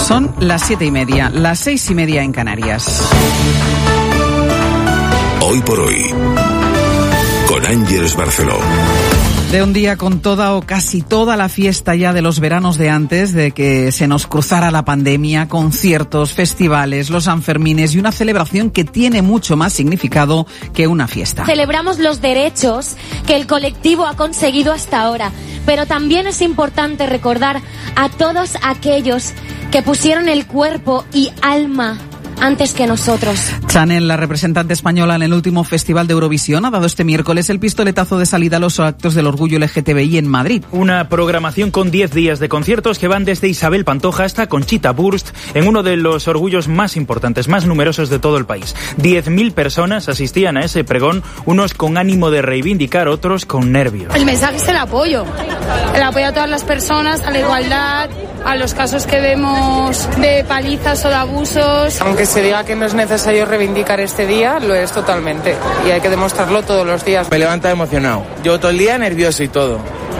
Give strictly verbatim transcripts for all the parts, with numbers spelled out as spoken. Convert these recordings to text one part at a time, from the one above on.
Son las siete y media, las seis y media en Canarias. Hoy por hoy, con Ángeles Barceló. De un día con toda o casi toda la fiesta ya de los veranos de antes de que se nos cruzara la pandemia, conciertos, festivales, los Sanfermines y una celebración que tiene mucho más significado que una fiesta. Celebramos los derechos que el colectivo ha conseguido hasta ahora, pero también es importante recordar a todos aquellos que pusieron el cuerpo y alma antes que nosotros. Chanel, la representante española en el último Festival de Eurovisión, ha dado este miércoles el pistoletazo de salida a los actos del orgullo L G T B I en Madrid. Una programación con diez días de conciertos que van desde Isabel Pantoja hasta Conchita Wurst en uno de los orgullos más importantes, más numerosos de todo el país. diez mil personas asistían a ese pregón, unos con ánimo de reivindicar, otros con nervios. El mensaje es el apoyo, el apoyo a todas las personas, a la igualdad, a los casos que vemos de palizas o de abusos. Aunque se diga que no es necesario reivindicar este día, lo es totalmente. Y hay que demostrarlo todos los días. Me levanta emocionado. Yo todo el día nervioso y todo.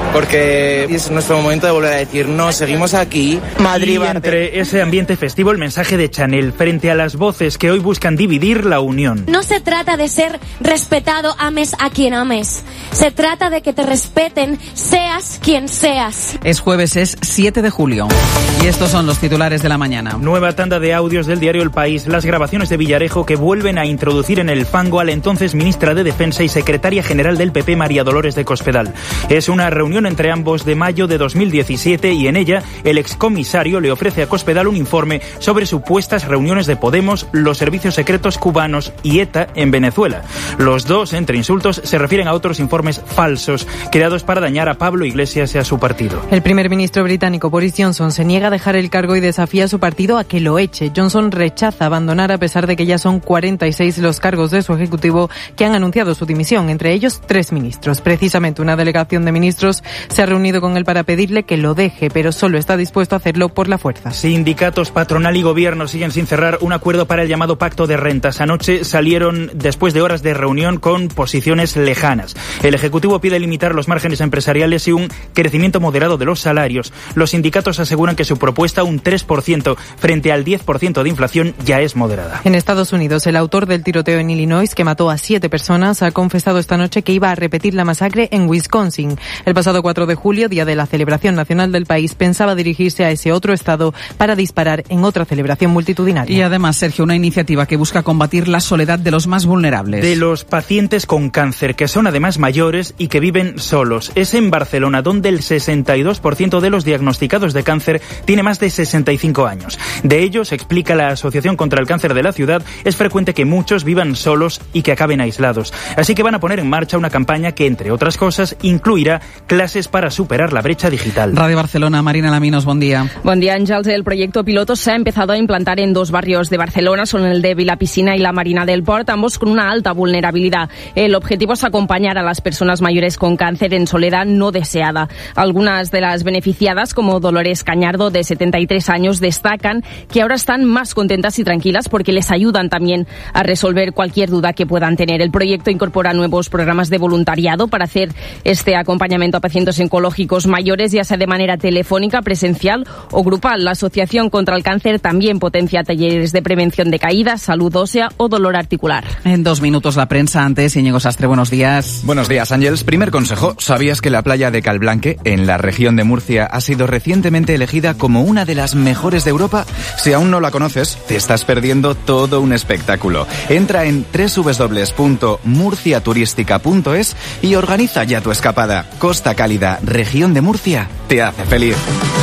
Porque es nuestro momento de volver a decir, no, seguimos aquí. Madrid. Y entre ese ambiente festivo, el mensaje de Chanel frente a las voces que hoy buscan dividir la unión. No se trata de ser respetado, ames a quien ames. Se trata de que te respeten, seas quien seas. Es jueves, es siete de julio. Y estos son los titulares de la mañana. Nueva tanda de audios del diario El País. Las grabaciones de Villarejo que vuelven a introducir en el fango a la entonces ministra de Defensa y secretaria general del P P, María Dolores de Cospedal. Es una reunión entre ambos de mayo de dos mil diecisiete y en ella el excomisario le ofrece a Cospedal un informe sobre supuestas reuniones de Podemos, los servicios secretos cubanos y ETA en Venezuela. Los dos, entre insultos, se refieren a otros informes falsos creados para dañar a Pablo Iglesias y a su partido. El primer ministro británico Boris Johnson se niega a dejar el cargo y desafía a su partido a que lo eche. Johnson rechaza abandonar a pesar de que ya son cuarenta y seis los cargos de su ejecutivo que han anunciado su dimisión, entre ellos tres ministros. Precisamente una delegación de ministros se ha reunido con él para pedirle que lo deje, pero solo está dispuesto a hacerlo por la fuerza. Sindicatos, patronal y gobierno siguen sin cerrar un acuerdo para el llamado pacto de rentas. Anoche salieron después de horas de reunión con posiciones lejanas. El Ejecutivo pide limitar los márgenes empresariales y un crecimiento moderado de los salarios. Los sindicatos aseguran que su propuesta, un tres por ciento frente al diez por ciento de inflación, ya es moderada. En Estados Unidos, el autor del tiroteo en Illinois, que mató a siete personas, ha confesado esta noche que iba a repetir la masacre en Wisconsin. El pasado cuatro de julio, día de la celebración nacional del país, pensaba dirigirse a ese otro estado para disparar en otra celebración multitudinaria. Y además, Sergio, una iniciativa que busca combatir la soledad de los más vulnerables. De los pacientes con cáncer, que son además mayores y que viven solos. Es en Barcelona, donde el sesenta y dos por ciento de los diagnosticados de cáncer tiene más de sesenta y cinco años. De ellos, explica la Asociación contra el Cáncer de la ciudad, es frecuente que muchos vivan solos y que acaben aislados. Así que van a poner en marcha una campaña que, entre otras cosas, incluirá clases para superar la brecha digital. Radio Barcelona, Marina Laminos, buen día. Buen día, Ángels. El proyecto piloto se ha empezado a implantar en dos barrios de Barcelona, son el de Vilapiscina y la Marina del Port, ambos con una alta vulnerabilidad. El objetivo es acompañar a las personas mayores con cáncer en soledad no deseada. Algunas de las beneficiadas, como Dolores Cañardo, de setenta y tres años, destacan que ahora están más contentas y tranquilas porque les ayudan también a resolver cualquier duda que puedan tener. El proyecto incorpora nuevos programas de voluntariado para hacer este acompañamiento a pacientes oncológicos mayores, ya sea de manera telefónica, presencial o grupal. La Asociación contra el Cáncer también potencia talleres de prevención de caídas, salud ósea o dolor articular. En dos minutos la prensa. Antes, Íñigo Sastre, buenos días. Buenos días, Ángels. Primer consejo, ¿sabías que la playa de Calblanque, en la región de Murcia, ha sido recientemente elegida como una de las mejores de Europa? Si aún no la conoces, te estás perdiendo todo un espectáculo. Entra en doble u doble u doble u punto murcia turística punto es y organiza ya tu escapada. Costa Cálida, región de Murcia, te hace feliz.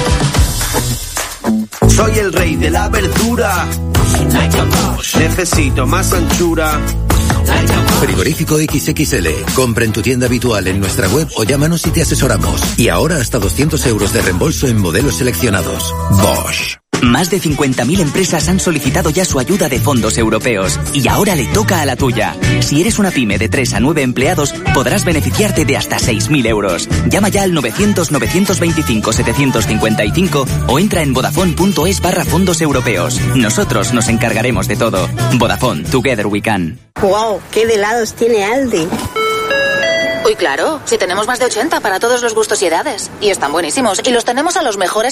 Soy el rey de la verdura. Necesito más anchura. Frigorífico equis equis ele. Compra en tu tienda habitual en nuestra web o llámanos y te asesoramos. Y ahora hasta doscientos euros de reembolso en modelos seleccionados. Bosch. Más de cincuenta mil empresas han solicitado ya su ayuda de fondos europeos y ahora le toca a la tuya. Si eres una pyme de tres a nueve empleados, podrás beneficiarte de hasta seis mil euros. Llama ya al novecientos novecientos veinticinco setecientos cincuenta y cinco o entra en vodafone.es barra fondos europeos. Nosotros nos encargaremos de todo. Vodafone, together we can. ¡Wow! ¡Qué de helados tiene Aldi! Uy, claro, si tenemos más de ochenta para todos los gustos y edades. Y están buenísimos. Y los tenemos a los mejores